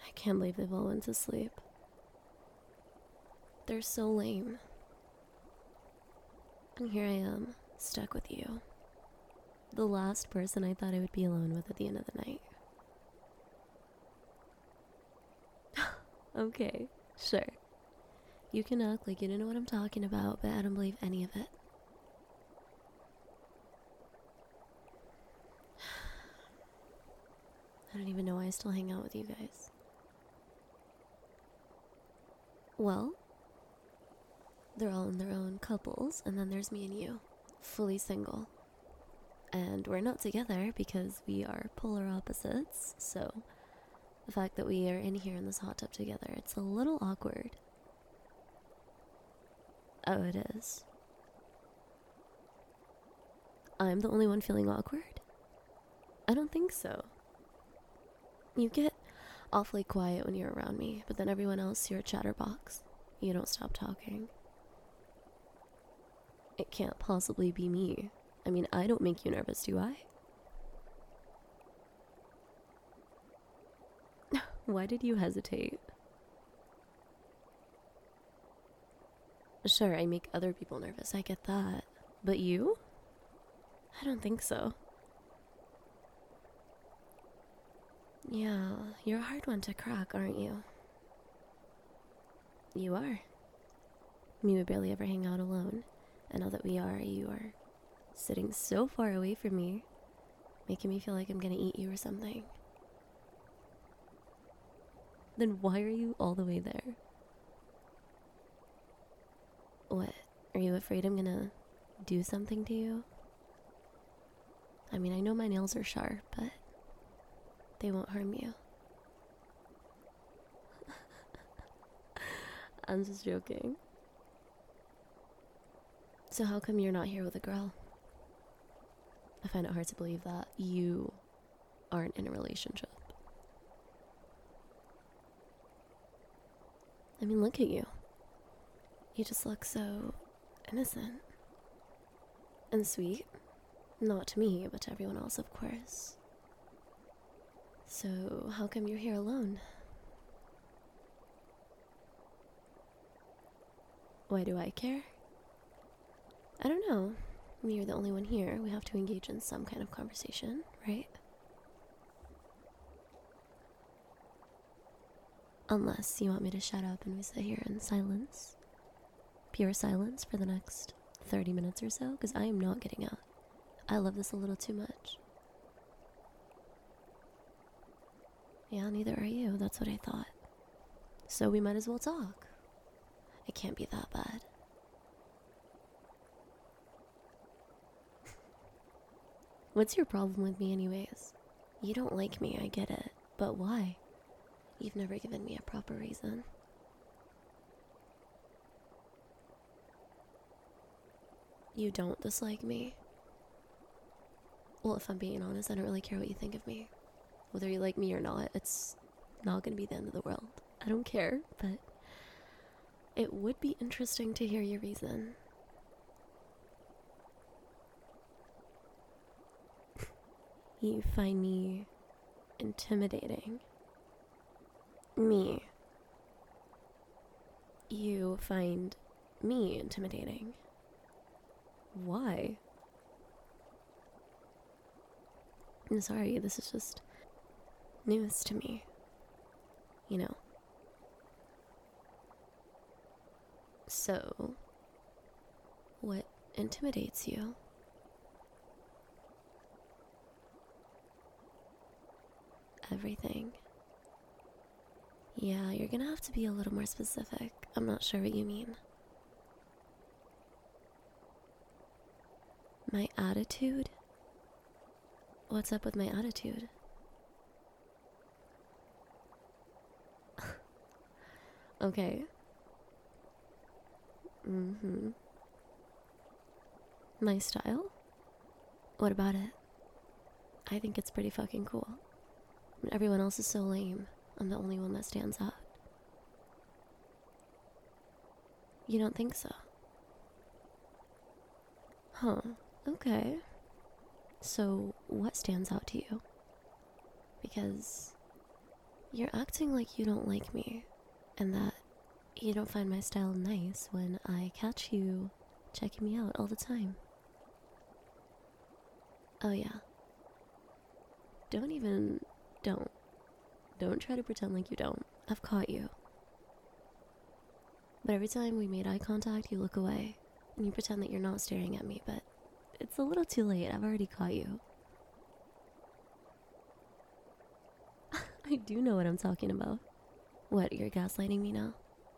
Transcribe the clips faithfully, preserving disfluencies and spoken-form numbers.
I can't believe they've all went to sleep. They're so lame. And here I am, stuck with you. The last person I thought I would be alone with at the end of the night. Okay, sure. You can act like you don't know what I'm talking about, but I don't believe any of it. I don't even know why I still hang out with you guys. Well, they're all in their own couples, and then there's me and you, fully single. And we're not together because we are polar opposites, so the fact that we are in here in this hot tub together, it's a little awkward. Oh, it is. I'm the only one feeling awkward? I don't think so. You get awfully quiet when you're around me, but then everyone else, you're a chatterbox. You don't stop talking. It can't possibly be me. I mean, I don't make you nervous, do I? Why did you hesitate? Sure, I make other people nervous, I get that. But you? I don't think so. Yeah, you're a hard one to crack, aren't you? You are. Me would barely ever hang out alone. And now that we are, you are sitting so far away from me, making me feel like I'm gonna eat you or something. Then why are you all the way there? What? Are you afraid I'm gonna do something to you? I mean, I know my nails are sharp, but they won't harm you. I'm just joking. So how come you're not here with a girl? I find it hard to believe that you aren't in a relationship. I mean, look at you. You just look so innocent and sweet. Not to me, but to everyone else, of course. So, how come you're here alone? Why do I care? I don't know. You're the only one here. We have to engage in some kind of conversation, right? Unless you want me to shut up and we sit here in silence. Pure silence for the next thirty minutes or so, because I am not getting out. I love this a little too much. Yeah, neither are you. That's what I thought. So we might as well talk. It can't be that bad. What's your problem with me anyways? You don't like me, I get it. But why? You've never given me a proper reason. You don't dislike me? Well, if I'm being honest, I don't really care what you think of me. Whether you like me or not, it's not gonna be the end of the world. I don't care, but it would be interesting to hear your reason. You find me intimidating. Me. You find me intimidating. Why? I'm sorry, this is just news to me. You know. So, what intimidates you? Everything. Yeah, you're gonna have to be a little more specific. I'm not sure what you mean. My attitude? What's up with my attitude? Okay. Mm-hmm. My style? What about it? I think it's pretty fucking cool. Everyone else is so lame. I'm the only one that stands out. You don't think so? Huh. Okay. So, what stands out to you? Because You're acting like you don't like me, and that you don't find my style nice when I catch you checking me out all the time. Oh, yeah. Don't even. Don't. Don't try to pretend like you don't. I've caught you. But every time we made eye contact, you look away, and you pretend that you're not staring at me, but it's a little too late. I've already caught you. I do know what I'm talking about. What, you're gaslighting me now?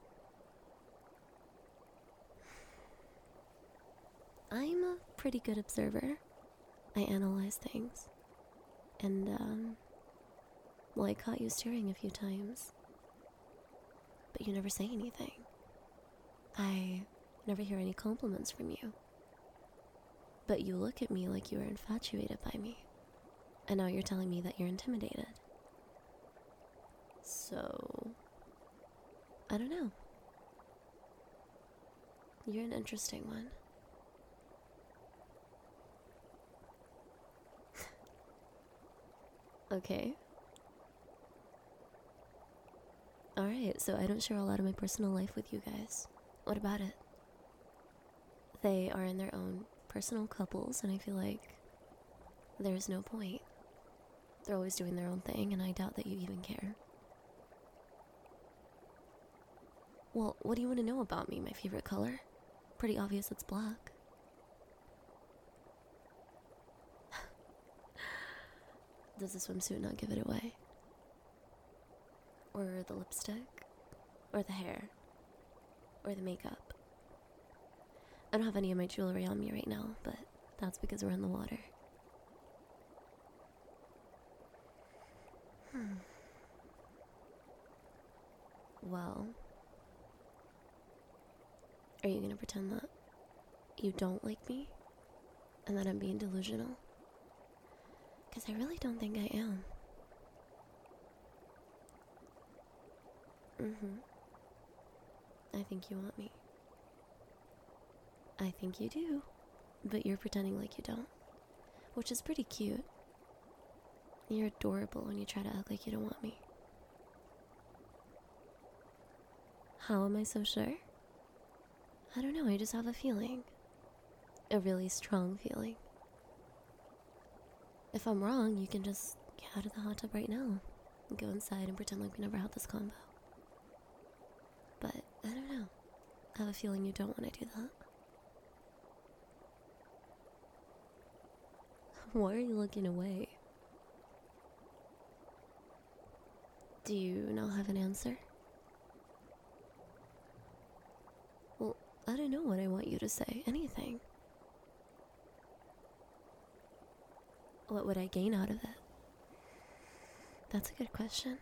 I'm a pretty good observer. I analyze things. And, um, well, I caught you staring a few times. But you never say anything. I never hear any compliments from you. But you look at me like you are infatuated by me. And now you're telling me that you're intimidated. So, I don't know. You're an interesting one. Okay. Alright, so I don't share a lot of my personal life with you guys. What about it? They are in their own personal couples, and I feel like there's no point. They're always doing their own thing, and I doubt that you even care. Well, what do you want to know about me? My favorite color? Pretty obvious it's black. Does the swimsuit not give it away? Or the lipstick? Or the hair? Or the makeup? I don't have any of my jewelry on me right now, but that's because we're in the water. Hmm. Well, are you gonna pretend that you don't like me? And that I'm being delusional? Because I really don't think I am. Mm-hmm. I think you want me. I think you do. But you're pretending like you don't. Which is pretty cute. You're adorable when you try to act like you don't want me. How am I so sure? I don't know, I just have a feeling. A really strong feeling. If I'm wrong, you can just get out of the hot tub right now and go inside and pretend like we never had this combo. But, I don't know. I have a feeling you don't want to do that. Why are you looking away? Do you not have an answer? Well, I don't know what I want you to say. Anything. What would I gain out of it? That's a good question.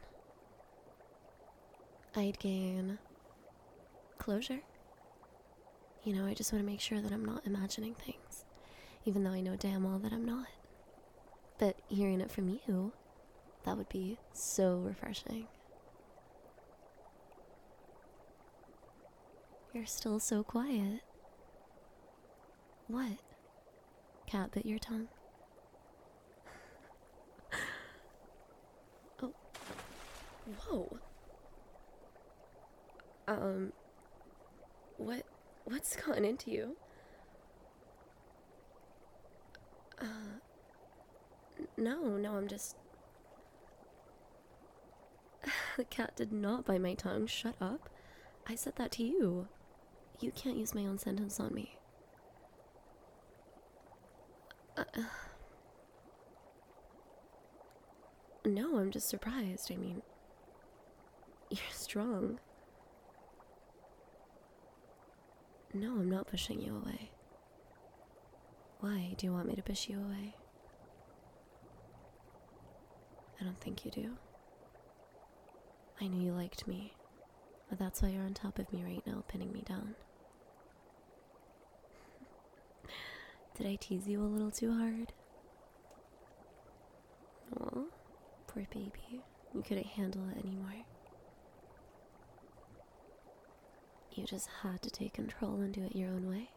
I'd gain closure. You know, I just want to make sure that I'm not imagining things, even though I know damn well that I'm not. But hearing it from you, that would be so refreshing. You're still so quiet. What? Cat bit your tongue? Oh. Whoa. Um. What? What's gotten into you? Uh. No, no, I'm just. The cat did not bite my tongue. Shut up. I said that to you. You can't use my own sentence on me. Uh, no, I'm just surprised. I mean, you're strong. No, I'm not pushing you away. Why? Do you want me to push you away? I don't think you do. I knew you liked me, but that's why you're on top of me right now, pinning me down. Did I tease you a little too hard? Aw, poor baby. You couldn't handle it anymore. You just had to take control and do it your own way.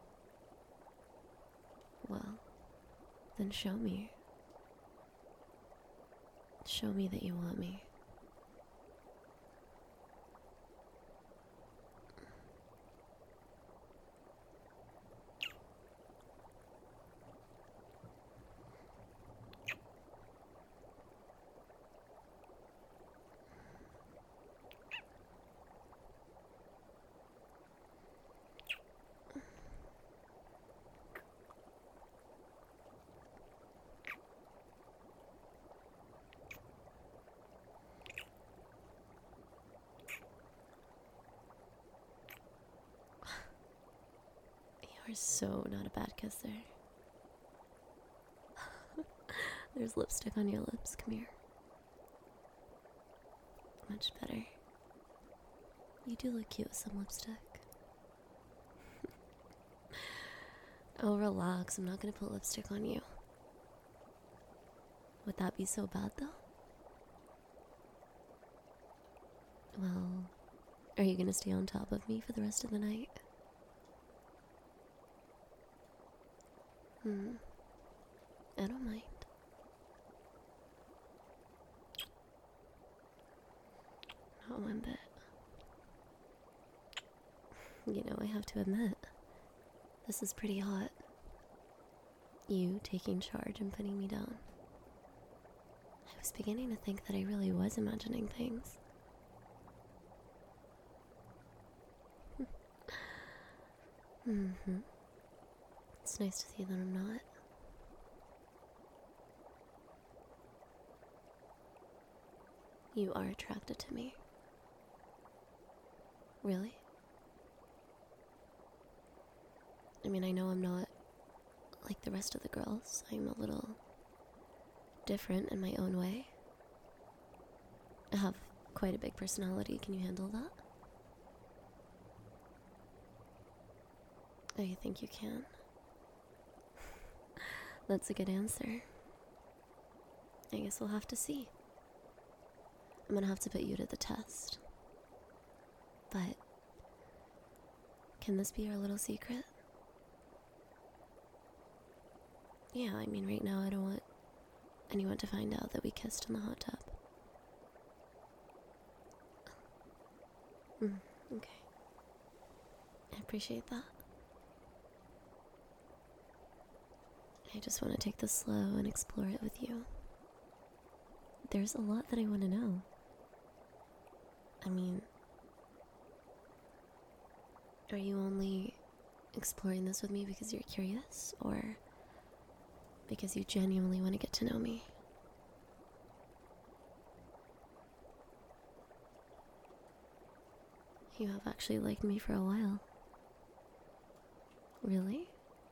Well, then show me. Show me that you want me. You're so not a bad kisser. There's lipstick on your lips. Come here. Much better. You do look cute with some lipstick. Oh, relax. I'm not gonna put lipstick on you. Would that be so bad, though? Well, are you gonna stay on top of me for the rest of the night? Hmm. I don't mind. Not one bit. You know, I have to admit, this is pretty hot. You taking charge and putting me down. I was beginning to think that I really was imagining things. Mm-hmm. It's nice to see that I'm not. You are attracted to me. Really? I mean, I know I'm not like the rest of the girls. I'm a little different in my own way. I have quite a big personality. Can you handle that? Oh, you think you can? That's a good answer. I guess we'll have to see. I'm gonna have to put you to the test. But can this be our little secret? Yeah, I mean, right now I don't want anyone to find out that we kissed in the hot tub. Mm, okay. I appreciate that. I just want to take this slow and explore it with you. There's a lot that I want to know. I mean, are you only exploring this with me because you're curious, or because you genuinely want to get to know me? You have actually liked me for a while. Really?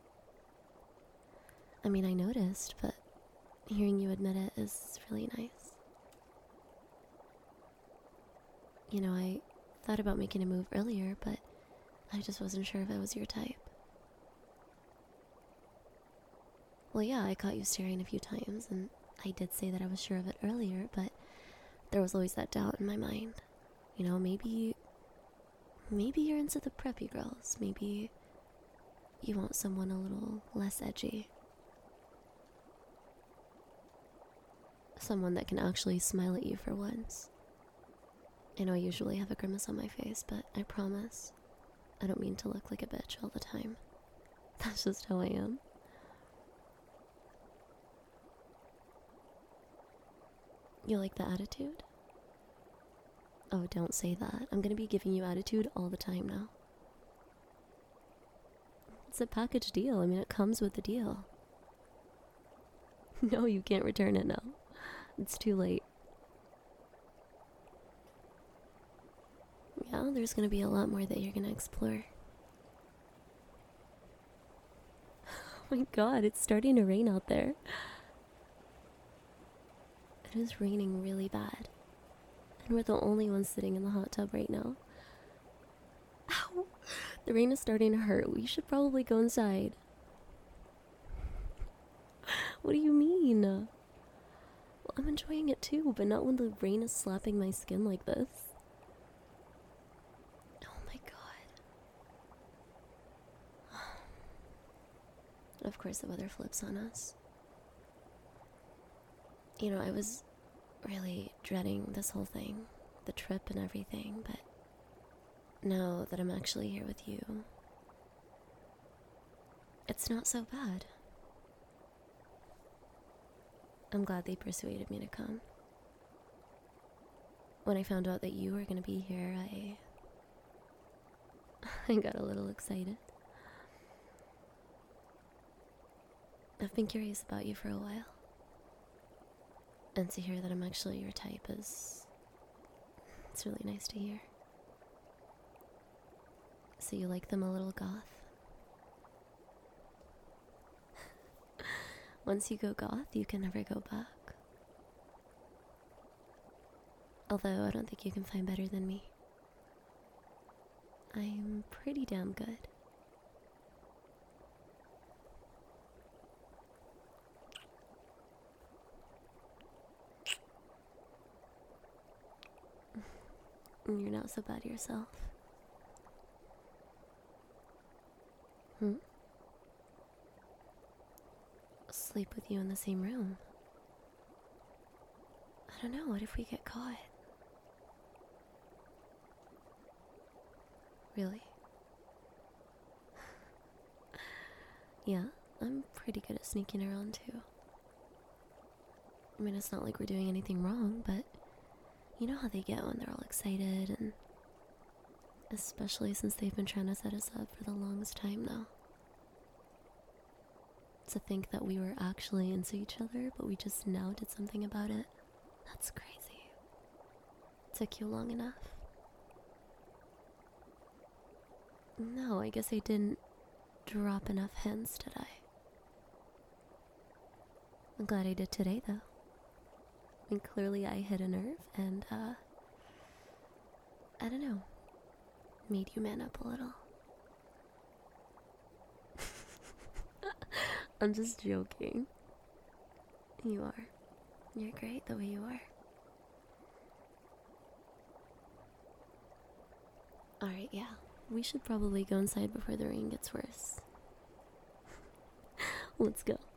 I mean, I noticed, but hearing you admit it is really nice. You know, I thought about making a move earlier, but I just wasn't sure if I was your type. Well, yeah, I caught you staring a few times, and I did say that I was sure of it earlier, but there was always that doubt in my mind. You know, maybe... Maybe you're into the preppy girls. Maybe you want someone a little less edgy. Someone that can actually smile at you for once. I know I usually have a grimace on my face, but I promise I don't mean to look like a bitch all the time. That's just how I am. You like the attitude? Oh, don't say that. I'm gonna be giving you attitude all the time now. It's a package deal. I mean, it comes with the deal. No, you can't return it now. It's too late. Yeah, there's gonna be a lot more that you're gonna explore. Oh my god, it's starting to rain out there. It is raining really bad. And we're the only ones sitting in the hot tub right now. Ow! The rain is starting to hurt. We should probably go inside. What do you mean? Well, I'm enjoying it too, but not when the rain is slapping my skin like this. Oh my god. Of course the weather flips on us. You know, I was really dreading this whole thing, the trip and everything, but now that I'm actually here with you, it's not so bad. I'm glad they persuaded me to come. When I found out that you were gonna be here, I... I got a little excited. I've been curious about you for a while. And to hear that I'm actually your type is... it's really nice to hear. So you like them a little goth? Once you go goth, you can never go back. Although I don't think you can find better than me. I'm pretty damn good. You're not so bad yourself. Hmm? Sleep with you in the same room. I don't know, what if we get caught? Really? Yeah, I'm pretty good at sneaking around too. I mean, it's not like we're doing anything wrong, but you know how they get when they're all excited, and especially since they've been trying to set us up for the longest time now. To think that we were actually into each other, but we just now did something about it. That's crazy. Took you long enough? No, I guess I didn't drop enough hints, did I? I'm glad I did today, though. I mean, clearly I hit a nerve, and, uh... I don't know. Made you man up a little. I'm just joking. You are. You're great the way you are. Alright, yeah. We should probably go inside before the rain gets worse. Let's go.